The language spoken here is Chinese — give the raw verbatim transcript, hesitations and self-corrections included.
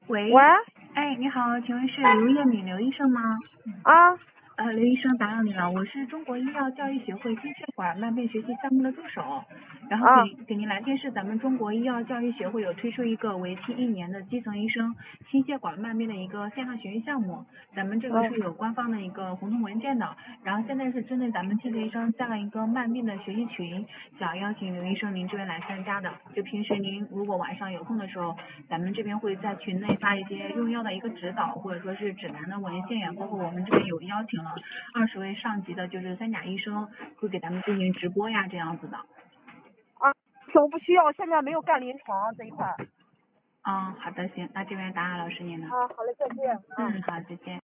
喂， 喂， 哎，你好，请问是刘艳敏刘医生吗？ 啊， 呃，刘医生打扰你了，我是中国医药教育协会心血管慢病学习项目的助手，然后啊， 给给您来电是咱们中国医药教育协会有推出一个为期一年的基层医生心血管慢病的一个线上学习项目，咱们这个是有官方的一个合同文件的，然后现在是针对咱们基层医生加了一个慢病的学习群，想邀请刘医生您这边来参加的，就平时您如果晚上有空的时候，咱们这边会在群内发一些用药的一个指导或者说是指南的文献呀，包括我们这边有邀请了二十位上级的就是三甲医生会给咱们进行直播呀这样子的。 啊，我不需要，现在没有干临床这一块。 嗯，好的，行，那这边打扰老师您了。 啊，好嘞，再见。啊。 嗯，好，再见。